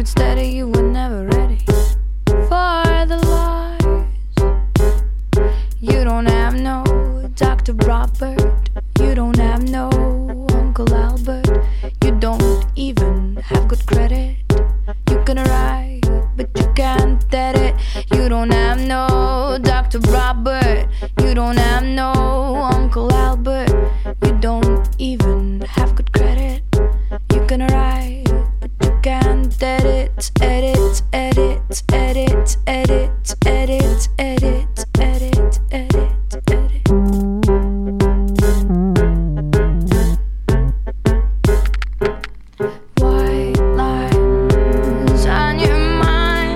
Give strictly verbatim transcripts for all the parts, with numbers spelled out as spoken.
it steady, you were never ready for the lies. You don't have no Doctor Robert, you don't have no Uncle Albert, you don't even have good credit. You can write, but you can't edit. You don't have no Doctor Robert, you don't have no Uncle Albert, you don't even have good credit. You can write, but you can't edit, edit, edit, edit, edit, edit, edit, edit, edit, edit. White lines on your mind,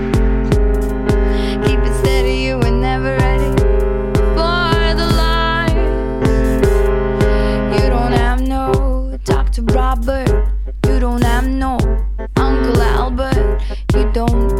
keep it steady, you were never ready for the lies. You don't have no Doctor Robert, you don't have no Uncle Albert, you don't